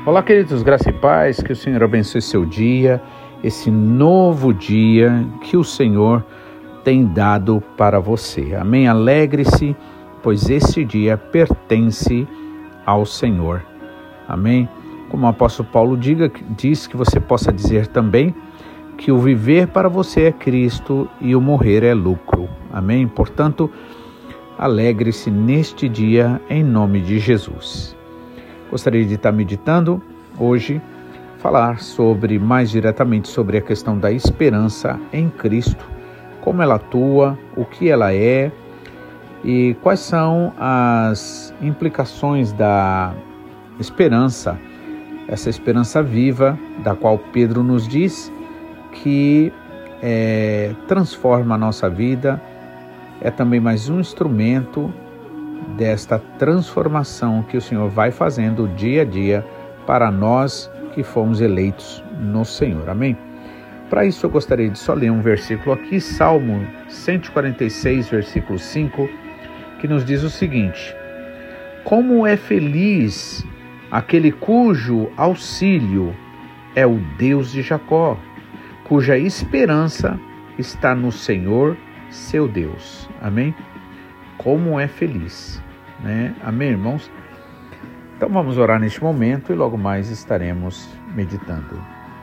Olá, queridos, graça e paz, que o Senhor abençoe seu dia, esse novo dia que o Senhor tem dado para você. Amém? Alegre-se, pois esse dia pertence ao Senhor. Amém? Como o apóstolo Paulo diz que você possa dizer também que o viver para você é Cristo e o morrer é lucro. Amém? Portanto, alegre-se neste dia em nome de Jesus. Gostaria de estar meditando hoje, falar mais diretamente sobre a questão da esperança em Cristo, como ela atua, o que ela é e quais são as implicações da esperança, essa esperança viva, da qual Pedro nos diz que transforma a nossa vida, é também mais um instrumento desta transformação que o Senhor vai fazendo dia a dia para nós que fomos eleitos no Senhor. Amém? Para isso eu gostaria de só ler um versículo aqui, Salmo 146, versículo 5, que nos diz o seguinte: como é feliz aquele cujo auxílio é o Deus de Jacó, cuja esperança está no Senhor, seu Deus. Amém? Como é feliz, né? Amém, irmãos? Então vamos orar neste momento e logo mais estaremos meditando.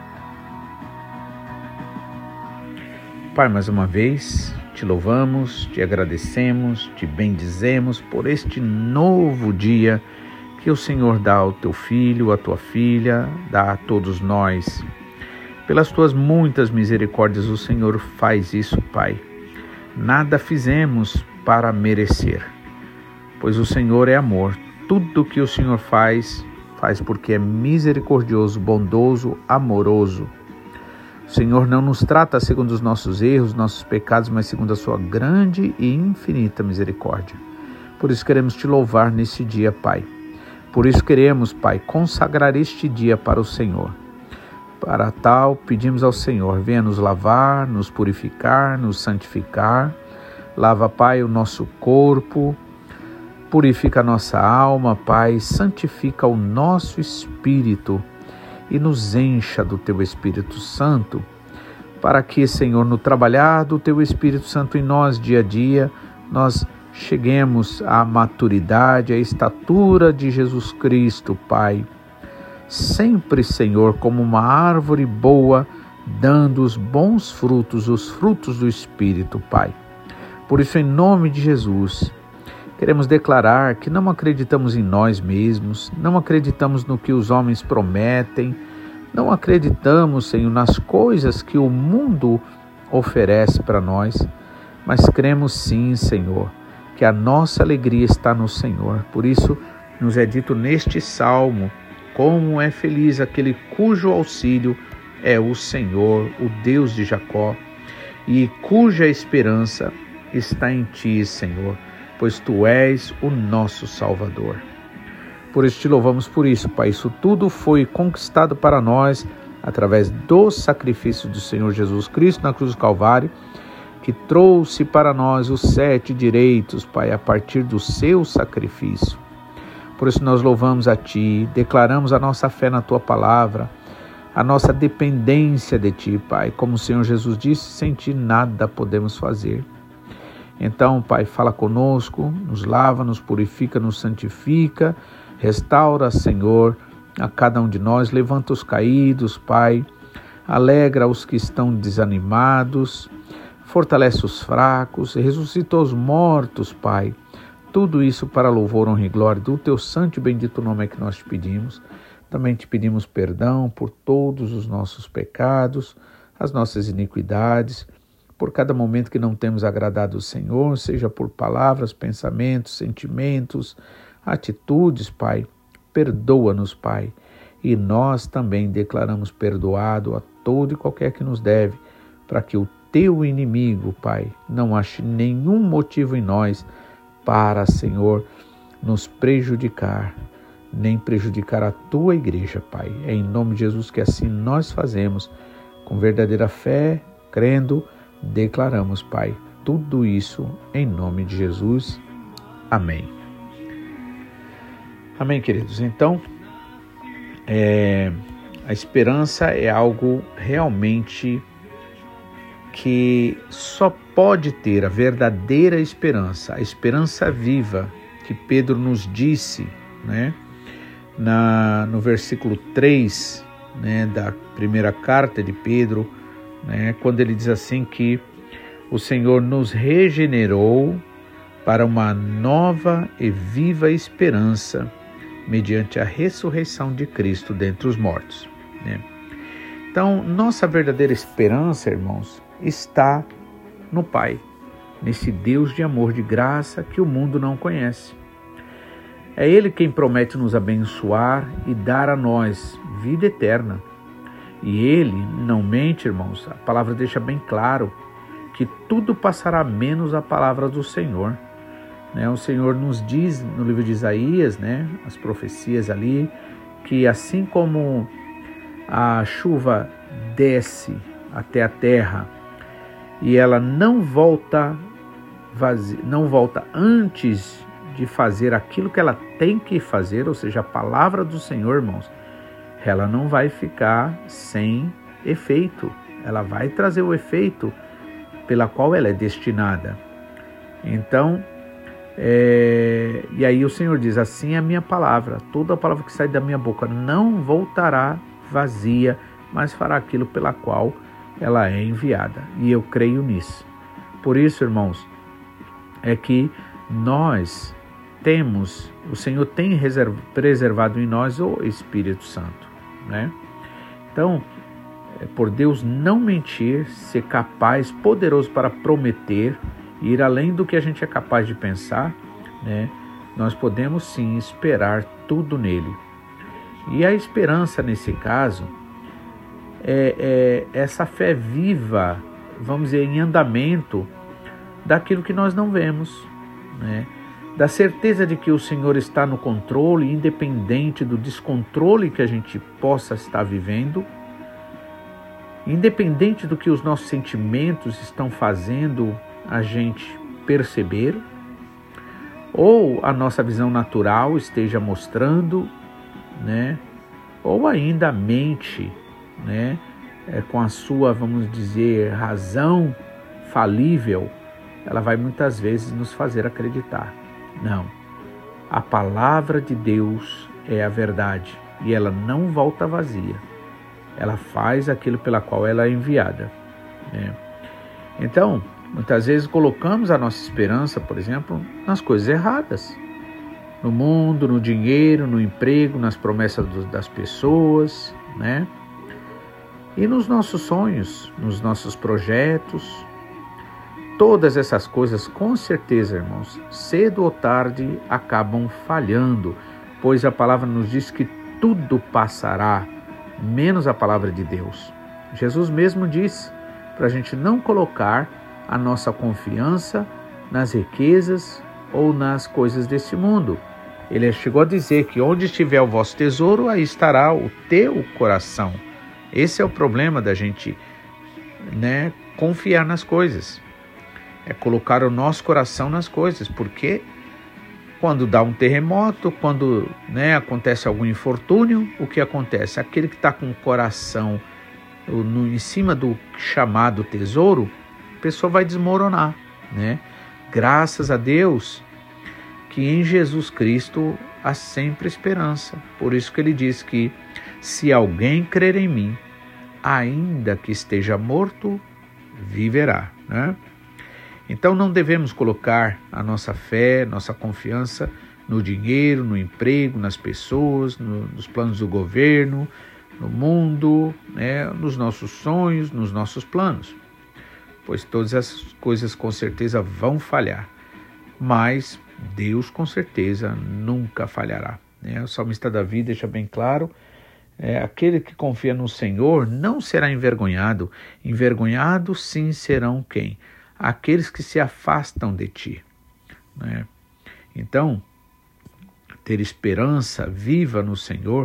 Pai, mais uma vez te louvamos, te agradecemos, te bendizemos por este novo dia que o Senhor dá ao teu filho, à tua filha, dá a todos nós. Pelas tuas muitas misericórdias o Senhor faz isso, Pai. Nada fizemos para merecer, pois o Senhor é amor. Tudo que o Senhor faz porque é misericordioso, bondoso, amoroso. O Senhor não nos trata segundo os nossos erros, nossos pecados, mas segundo a sua grande e infinita misericórdia. Por isso queremos te louvar nesse dia, Pai. Por isso queremos, Pai, consagrar este dia para o Senhor. Para tal, pedimos ao Senhor, venha nos lavar, nos purificar, nos santificar. Lava, Pai, o nosso corpo, purifica a nossa alma, Pai, santifica o nosso espírito e nos encha do Teu Espírito Santo, para que, Senhor, no trabalhar do Teu Espírito Santo em nós dia a dia, nós cheguemos à maturidade, à estatura de Jesus Cristo, Pai. Sempre, Senhor, como uma árvore boa, dando os bons frutos, os frutos do Espírito, Pai. Por isso, em nome de Jesus, queremos declarar que não acreditamos em nós mesmos, não acreditamos no que os homens prometem, não acreditamos, Senhor, nas coisas que o mundo oferece para nós, mas cremos sim, Senhor, que a nossa alegria está no Senhor. Por isso, nos é dito neste salmo, como é feliz aquele cujo auxílio é o Senhor, o Deus de Jacó, e cuja esperança está em ti, Senhor, pois tu és o nosso Salvador. Por isso te louvamos por isso, Pai. Isso tudo foi conquistado para nós através do sacrifício do Senhor Jesus Cristo na cruz do Calvário, que trouxe para nós os 7 direitos, Pai, a partir do seu sacrifício. Por isso nós louvamos a Ti, declaramos a nossa fé na Tua palavra, a nossa dependência de Ti, Pai. Como o Senhor Jesus disse, sem Ti nada podemos fazer. Então, Pai, fala conosco, nos lava, nos purifica, nos santifica, restaura, Senhor, a cada um de nós, levanta os caídos, Pai, alegra os que estão desanimados, fortalece os fracos, ressuscita os mortos, Pai. Tudo isso para louvor, honra e glória do Teu santo e bendito nome é que nós te pedimos. Também te pedimos perdão por todos os nossos pecados, as nossas iniquidades, por cada momento que não temos agradado o Senhor, seja por palavras, pensamentos, sentimentos, atitudes, Pai. Perdoa-nos, Pai. E nós também declaramos perdoado a todo e qualquer que nos deve, para que o Teu inimigo, Pai, não ache nenhum motivo em nós para, Senhor, nos prejudicar, nem prejudicar a Tua igreja, Pai. É em nome de Jesus que assim nós fazemos, com verdadeira fé, crendo, declaramos, Pai, tudo isso em nome de Jesus. Amém. Amém, queridos. Então, A esperança é algo realmente que só pode ter a verdadeira esperança, a esperança viva que Pedro nos disse, né, no versículo 3, né, da primeira carta de Pedro, né, quando ele diz assim que o Senhor nos regenerou para uma nova e viva esperança mediante a ressurreição de Cristo dentre os mortos, né? Então, nossa verdadeira esperança, irmãos, está no Pai, nesse Deus de amor, de graça que o mundo não conhece. É Ele quem promete nos abençoar e dar a nós vida eterna. E Ele não mente, irmãos. A palavra deixa bem claro que tudo passará menos a palavra do Senhor. O Senhor nos diz no livro de Isaías, né, as profecias ali, que assim como a chuva desce até a terra e ela não volta vazia, não volta antes de fazer aquilo que ela tem que fazer, ou seja, a palavra do Senhor, irmãos, ela não vai ficar sem efeito. Ela vai trazer o efeito pela qual ela é destinada. Então, e aí o Senhor diz, assim é a minha palavra, toda a palavra que sai da minha boca não voltará vazia, mas fará aquilo pela qual ela é enviada. E eu creio nisso. Por isso, irmãos, é que nós temos, o Senhor tem preservado em nós o Espírito Santo, né? Então, por Deus não mentir, ser capaz, poderoso para prometer, ir além do que a gente é capaz de pensar, né? Nós podemos sim esperar tudo nele. E a esperança nesse caso é essa fé viva, vamos dizer, em andamento daquilo que nós não vemos, né? Da certeza de que o Senhor está no controle, independente do descontrole que a gente possa estar vivendo, independente do que os nossos sentimentos estão fazendo a gente perceber, ou a nossa visão natural esteja mostrando, né? Ou ainda a mente, né? Com a sua, vamos dizer, razão falível, ela vai muitas vezes nos fazer acreditar. Não, a palavra de Deus é a verdade e ela não volta vazia. Ela faz aquilo pela qual ela é enviada, né? Então, muitas vezes colocamos a nossa esperança, por exemplo, nas coisas erradas. No mundo, no dinheiro, no emprego, nas promessas das pessoas, né? E nos nossos sonhos, nos nossos projetos. Todas essas coisas, com certeza, irmãos, cedo ou tarde acabam falhando, pois a palavra nos diz que tudo passará, menos a palavra de Deus. Jesus mesmo disse para a gente não colocar a nossa confiança nas riquezas ou nas coisas desse mundo. Ele chegou a dizer que onde estiver o vosso tesouro, aí estará o teu coração. Esse é o problema da gente, né, confiar nas coisas. É colocar o nosso coração nas coisas, porque quando dá um terremoto, quando, né, acontece algum infortúnio, o que acontece? Aquele que está com o coração em cima do chamado tesouro, a pessoa vai desmoronar, né? Graças a Deus que em Jesus Cristo há sempre esperança. Por isso que ele diz que se alguém crer em mim, ainda que esteja morto, viverá, né? Então não devemos colocar a nossa fé, nossa confiança no dinheiro, no emprego, nas pessoas, nos planos do governo, no mundo, né, nos nossos sonhos, nos nossos planos. Pois todas essas coisas com certeza vão falhar, mas Deus com certeza nunca falhará, né? O salmista Davi deixa bem claro, aquele que confia no Senhor não será envergonhado. Envergonhado sim serão quem? Aqueles que se afastam de ti, né? Então, ter esperança viva no Senhor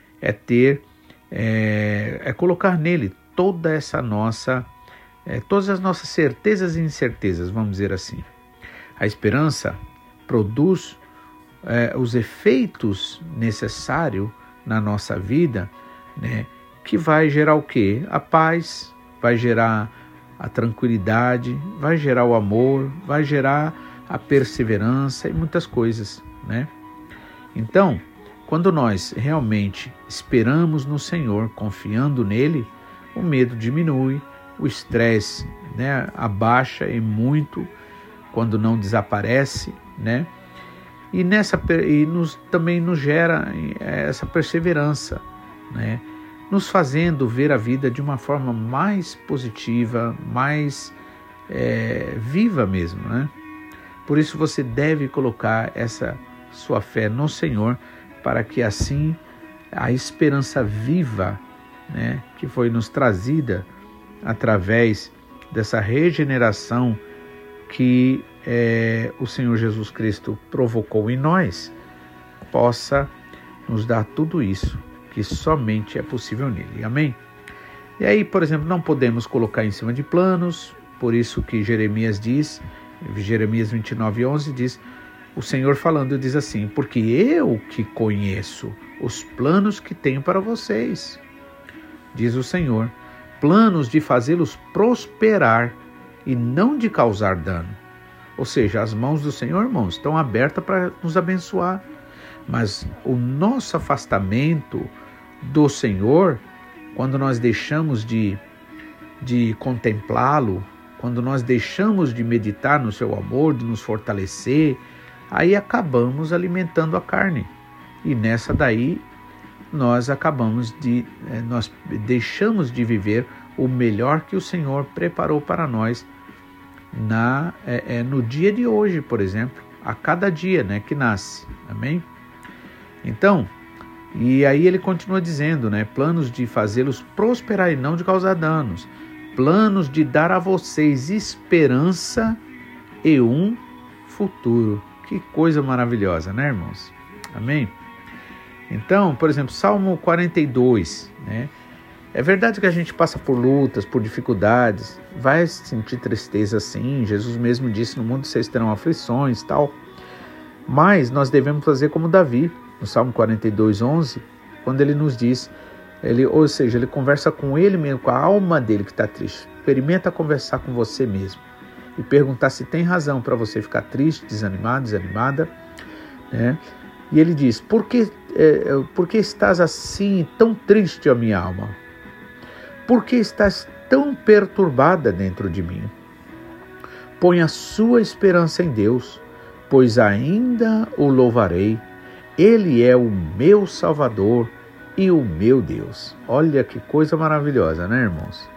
é colocar nele toda essa nossa, todas as nossas certezas e incertezas, vamos dizer assim. A esperança produz os efeitos necessários na nossa vida, né, que vai gerar o quê? A paz, vai gerar a tranquilidade, vai gerar o amor, vai gerar a perseverança e muitas coisas, né? Então, quando nós realmente esperamos no Senhor, confiando nele, o medo diminui, o estresse, né, abaixa e muito quando não desaparece, né? E também nos gera essa perseverança, né? Nos fazendo ver a vida de uma forma mais positiva, mais viva mesmo, né? Por isso você deve colocar essa sua fé no Senhor, para que assim a esperança viva, né, que foi nos trazida através dessa regeneração que o Senhor Jesus Cristo provocou em nós, possa nos dar tudo isso que somente é possível nele. Amém? E aí, por exemplo, não podemos colocar em cima de planos, por isso que Jeremias 29:11 diz, o Senhor falando diz assim, porque eu que conheço os planos que tenho para vocês, diz o Senhor, planos de fazê-los prosperar e não de causar dano. Ou seja, as mãos do Senhor, irmãos, estão abertas para nos abençoar. Mas o nosso afastamento do Senhor, quando nós deixamos de contemplá-lo, quando nós deixamos de meditar no seu amor, de nos fortalecer, aí acabamos alimentando a carne. E nessa daí, nós deixamos de viver o melhor que o Senhor preparou para nós no dia de hoje, por exemplo, a cada dia, né, que nasce. Amém? Então, e aí ele continua dizendo, né, planos de fazê-los prosperar e não de causar danos, planos de dar a vocês esperança e um futuro. Que coisa maravilhosa, né, irmãos? Amém? Então, por exemplo, Salmo 42, né? É verdade que a gente passa por lutas, por dificuldades, vai sentir tristeza sim, Jesus mesmo disse, no mundo vocês terão aflições e tal, mas nós devemos fazer como Davi, no Salmo 42:11, quando ele nos diz, ou seja, ele conversa com ele mesmo, com a alma dele que está triste, experimenta conversar com você mesmo e perguntar se tem razão para você ficar triste, desanimado, desanimada, né? E ele diz, por que estás assim tão triste, ó minha alma? Por que estás tão perturbada dentro de mim? Põe a sua esperança em Deus, pois ainda o louvarei. Ele é o meu Salvador e o meu Deus. Olha que coisa maravilhosa, né, irmãos?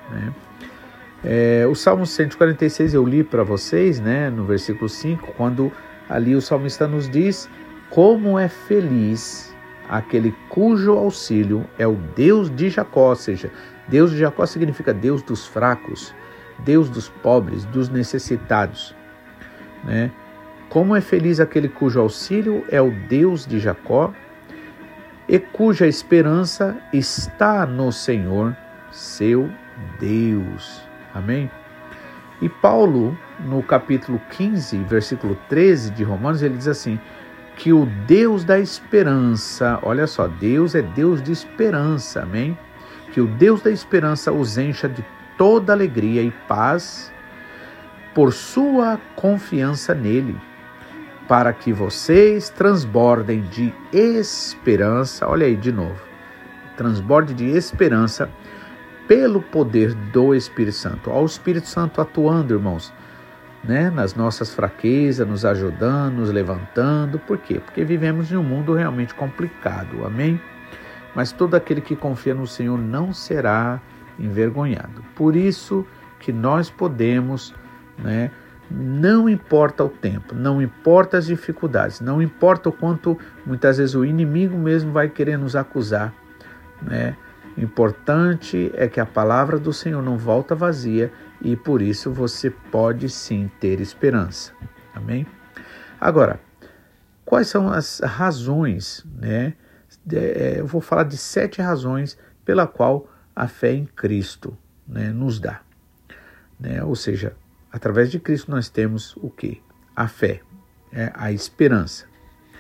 O Salmo 146 eu li para vocês, né, no versículo 5, quando ali o salmista nos diz como é feliz aquele cujo auxílio é o Deus de Jacó, ou seja, Deus de Jacó significa Deus dos fracos, Deus dos pobres, dos necessitados, né? Como é feliz aquele cujo auxílio é o Deus de Jacó e cuja esperança está no Senhor, seu Deus. Amém? E Paulo, no capítulo 15, versículo 13 de Romanos, ele diz assim, que o Deus da esperança, olha só, Deus é Deus de esperança, amém? Que o Deus da esperança os encha de toda alegria e paz por sua confiança nele, para que vocês transbordem de esperança, olha aí de novo, transborde de esperança pelo poder do Espírito Santo. Olha o Espírito Santo atuando, irmãos, né, nas nossas fraquezas, nos ajudando, nos levantando. Por quê? Porque vivemos em um mundo realmente complicado, amém? Mas todo aquele que confia no Senhor não será envergonhado. Por isso que nós podemos, né, não importa o tempo, não importa as dificuldades, não importa o quanto muitas vezes o inimigo mesmo vai querer nos acusar, né? O importante é que a palavra do Senhor não volta vazia e por isso você pode sim ter esperança. Amém? Agora, quais são as razões, né? Eu vou falar de 7 razões pela qual a fé em Cristo, né, nos dá. Né? Ou seja, através de Cristo nós temos o quê? A fé, a esperança.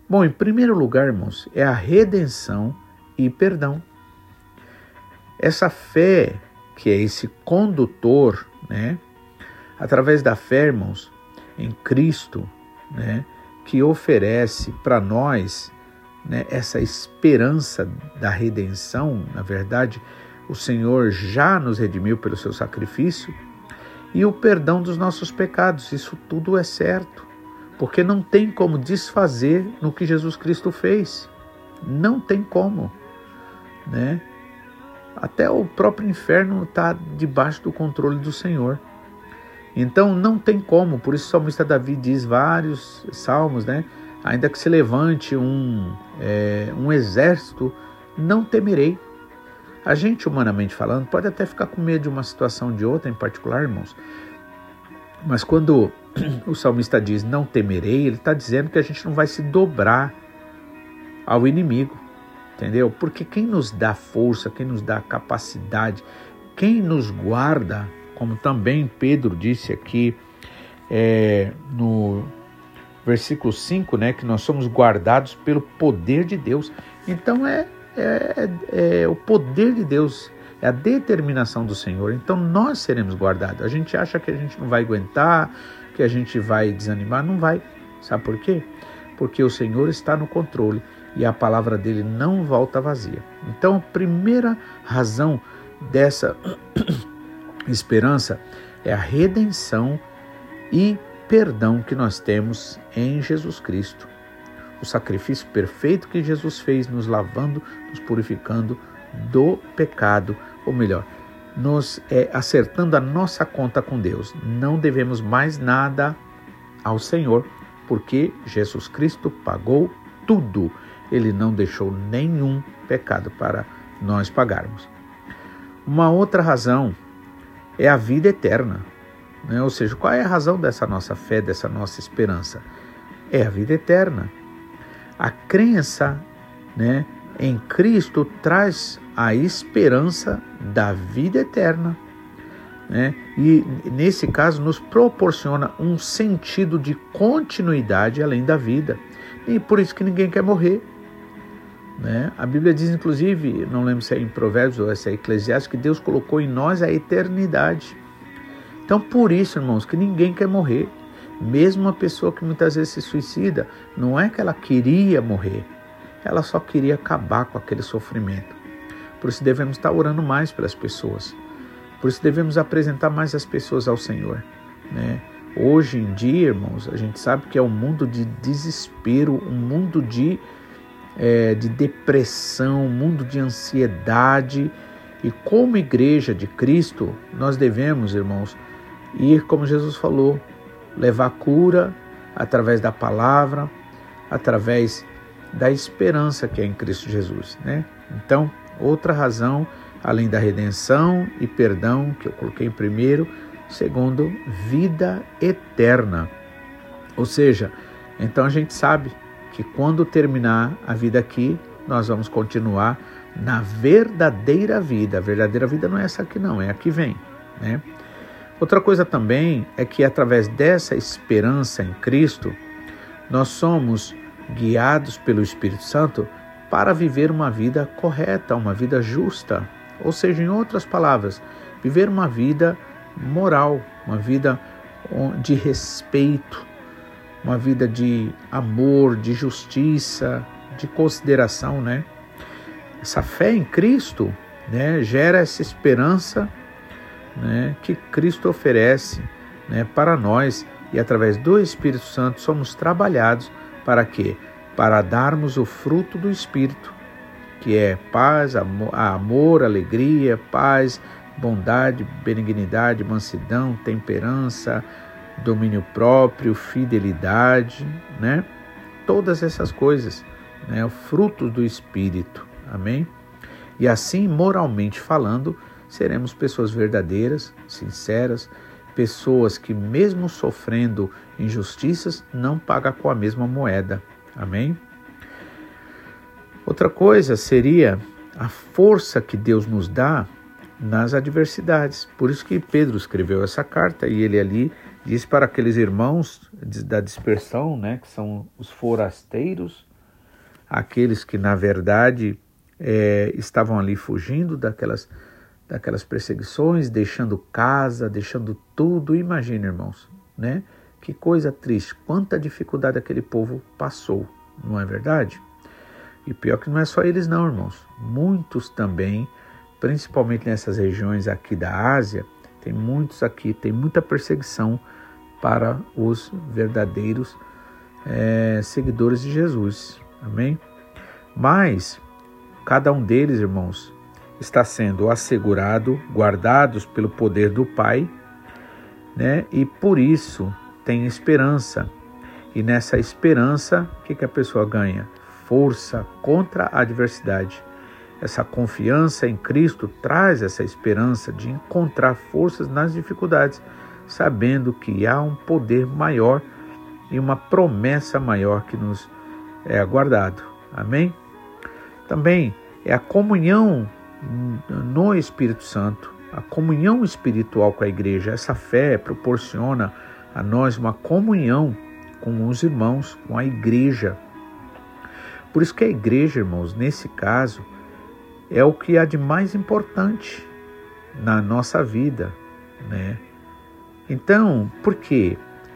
Bom, em primeiro lugar, irmãos, é a redenção e perdão. Essa fé, que é esse condutor, né? Através da fé, irmãos, em Cristo, né? Que oferece para nós, né, essa esperança da redenção. Na verdade, o Senhor já nos redimiu pelo seu sacrifício, e o perdão dos nossos pecados. Isso tudo é certo, porque não tem como desfazer no que Jesus Cristo fez. Não tem como, né? Até o próprio inferno está debaixo do controle do Senhor. Então não tem como. Por isso o salmista Davi diz vários salmos, né? Ainda que se levante um exército, não temerei. A gente, humanamente falando, pode até ficar com medo de uma situação de outra em particular, irmãos. Mas quando o salmista diz não temerei, ele está dizendo que a gente não vai se dobrar ao inimigo, entendeu? Porque quem nos dá força, quem nos dá capacidade, quem nos guarda, como também Pedro disse aqui no versículo 5, né, que nós somos guardados pelo poder de Deus. Então é o poder de Deus, é a determinação do Senhor. Então nós seremos guardados. A gente acha que a gente não vai aguentar, que a gente vai desanimar. Não vai. Sabe por quê? Porque o Senhor está no controle e a palavra dele não volta vazia. Então a primeira razão dessa esperança é a redenção e perdão que nós temos em Jesus Cristo. O sacrifício perfeito que Jesus fez, nos lavando, nos purificando do pecado, ou melhor, nos acertando a nossa conta com Deus. Não devemos mais nada ao Senhor, porque Jesus Cristo pagou tudo. Ele não deixou nenhum pecado para nós pagarmos. Uma outra razão é a vida eterna, né? Ou seja, qual é a razão dessa nossa fé, dessa nossa esperança? É a vida eterna. A crença, né, em Cristo traz a esperança da vida eterna, né? E nesse caso nos proporciona um sentido de continuidade além da vida. E por isso que ninguém quer morrer, né? A Bíblia diz, inclusive, não lembro se é em Provérbios ou se é Eclesiastes, que Deus colocou em nós a eternidade. Então, por isso, irmãos, que ninguém quer morrer. Mesmo uma pessoa que muitas vezes se suicida, não é que ela queria morrer, ela só queria acabar com aquele sofrimento. Por isso devemos estar orando mais pelas pessoas. Por isso devemos apresentar mais as pessoas ao Senhor, né? Hoje em dia, irmãos, a gente sabe que é um mundo de desespero, um mundo de depressão, um mundo de ansiedade. E como igreja de Cristo, nós devemos, irmãos, ir, como Jesus falou, levar cura através da palavra, através da esperança que é em Cristo Jesus, né? Então, outra razão, além da redenção e perdão, que eu coloquei em primeiro, segundo, vida eterna. Ou seja, então a gente sabe que quando terminar a vida aqui, nós vamos continuar na verdadeira vida. A verdadeira vida não é essa aqui não, é a que vem, né? Outra coisa também é que através dessa esperança em Cristo, nós somos guiados pelo Espírito Santo para viver uma vida correta, uma vida justa. Ou seja, em outras palavras, viver uma vida moral, uma vida de respeito, uma vida de amor, de justiça, de consideração, né? Essa fé em Cristo, né, gera essa esperança, né, que Cristo oferece, né, para nós, e através do Espírito Santo somos trabalhados para quê? Para darmos o fruto do Espírito, que é paz, amor, alegria, paz, bondade, benignidade, mansidão, temperança, domínio próprio, fidelidade, né? Todas essas coisas, né? O fruto do Espírito, amém? E assim, moralmente falando, seremos pessoas verdadeiras, sinceras, pessoas que mesmo sofrendo injustiças, não pagam com a mesma moeda, amém? Outra coisa seria a força que Deus nos dá nas adversidades. Por isso que Pedro escreveu essa carta e ele ali diz para aqueles irmãos da dispersão, né, que são os forasteiros, aqueles que, na verdade, estavam ali fugindo daquelas perseguições, deixando casa, deixando tudo. Imagina, irmãos, né? Que coisa triste, quanta dificuldade aquele povo passou, não é verdade? E pior que não é só eles não, irmãos. Muitos também, principalmente nessas regiões aqui da Ásia, tem muitos aqui, tem muita perseguição para os verdadeiros seguidores de Jesus. Amém? Mas cada um deles, irmãos, está sendo assegurado, guardados pelo poder do Pai, né? E por isso tem esperança. E nessa esperança, o que a pessoa ganha? Força contra a adversidade. Essa confiança em Cristo traz essa esperança de encontrar forças nas dificuldades, sabendo que há um poder maior e uma promessa maior que nos é aguardado. Amém? Também é a comunhão no Espírito Santo, a comunhão espiritual com a igreja. Essa fé proporciona a nós uma comunhão com os irmãos, com a igreja. Por isso que a igreja, irmãos, nesse caso, é o que há de mais importante na nossa vida, né? Então, por quê?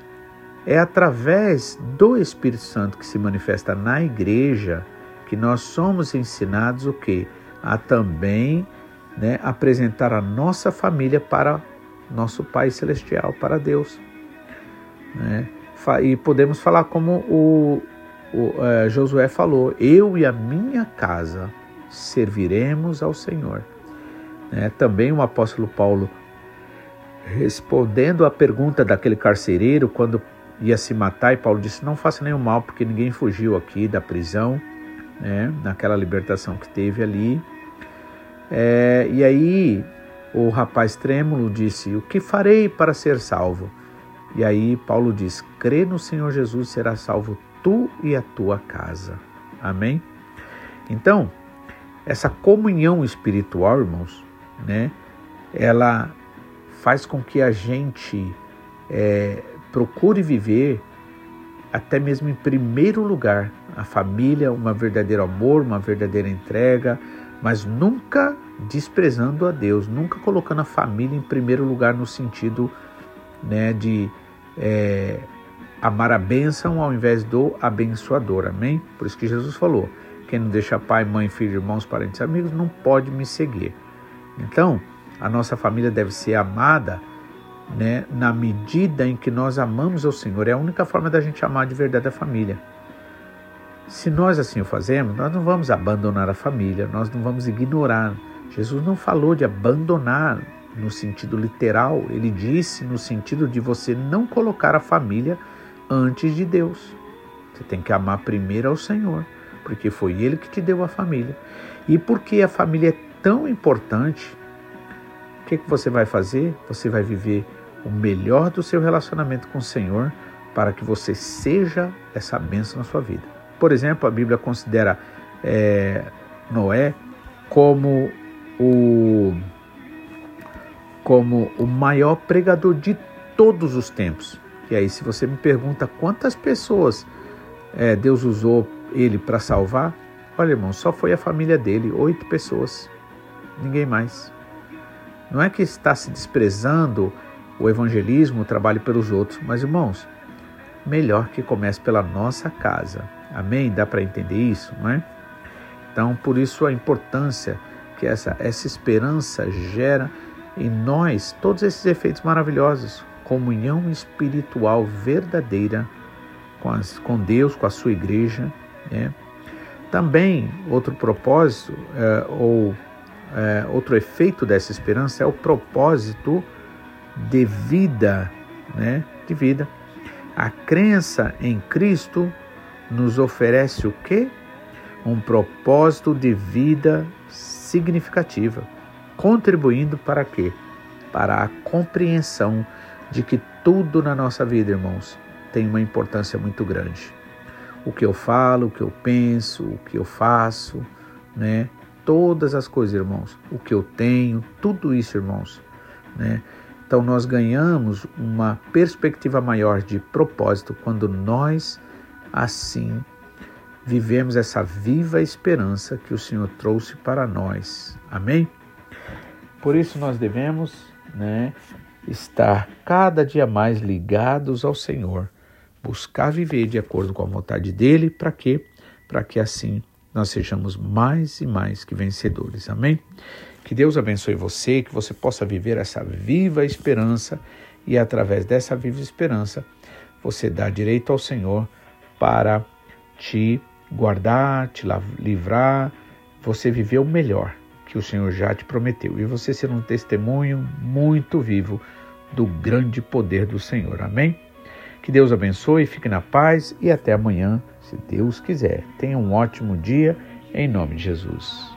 É através do Espírito Santo que se manifesta na igreja que nós somos ensinados o quê? A também, né, apresentar a nossa família para nosso Pai Celestial, para Deus, né? E podemos falar como Josué falou: eu e a minha casa serviremos ao Senhor. Também o apóstolo Paulo, respondendo à pergunta daquele carcereiro quando ia se matar, e Paulo disse: não faça nenhum mal, porque ninguém fugiu aqui da prisão, naquela libertação que teve ali. E aí o rapaz trêmulo disse: o que farei para ser salvo? E aí Paulo diz: crê no Senhor Jesus, será salvo tu e a tua casa. Amém? Então, essa comunhão espiritual, irmãos, né, ela faz com que a gente procure viver, até mesmo em primeiro lugar, a família, um verdadeiro amor, uma verdadeira entrega, mas nunca desprezando a Deus, nunca colocando a família em primeiro lugar no sentido, né, de amar a bênção ao invés do abençoador. Amém? Por isso que Jesus falou: quem não deixa pai, mãe, filho, irmãos, parentes, amigos, não pode me seguir. Então, a nossa família deve ser amada, né, na medida em que nós amamos ao Senhor. É a única forma da gente amar de verdade a família. Se nós assim o fazemos, nós não vamos abandonar a família, nós não vamos ignorar. Jesus não falou de abandonar no sentido literal, ele disse no sentido de você não colocar a família antes de Deus. Você tem que amar primeiro ao Senhor, porque foi Ele que te deu a família. E porque a família é tão importante, o que você vai fazer? Você vai viver o melhor do seu relacionamento com o Senhor para que você seja essa bênção na sua vida. Por exemplo, a Bíblia considera Noé como o maior pregador de todos os tempos. E aí, se você me pergunta quantas pessoas Deus usou ele para salvar, olha, irmão, só foi a família dele, 8 pessoas, ninguém mais. Não é que está se desprezando o evangelismo, o trabalho pelos outros, mas, irmãos, melhor que comece pela nossa casa. Amém? Dá para entender isso, não é? Então, por isso a importância que essa esperança gera em nós todos esses efeitos maravilhosos. Comunhão espiritual verdadeira com Deus, com a sua igreja, né? Também, outro propósito, outro efeito dessa esperança é o propósito de vida, né? De vida. A crença em Cristo nos oferece o quê? Um propósito de vida significativa, contribuindo para quê? Para a compreensão de que tudo na nossa vida, irmãos, tem uma importância muito grande. O que eu falo, o que eu penso, o que eu faço, né? Todas as coisas, irmãos, o que eu tenho, tudo isso, irmãos, né? Então nós ganhamos uma perspectiva maior de propósito quando nós assim vivemos essa viva esperança que o Senhor trouxe para nós. Amém? Por isso nós devemos, estar cada dia mais ligados ao Senhor, buscar viver de acordo com a vontade dEle, para quê? Para que assim nós sejamos mais e mais que vencedores. Amém? Que Deus abençoe você, que você possa viver essa viva esperança e através dessa viva esperança você dá direito ao Senhor para te guardar, te livrar, você viver o melhor que o Senhor já te prometeu e você ser um testemunho muito vivo do grande poder do Senhor. Amém? Que Deus abençoe, fique na paz e até amanhã, se Deus quiser. Tenha um ótimo dia, em nome de Jesus.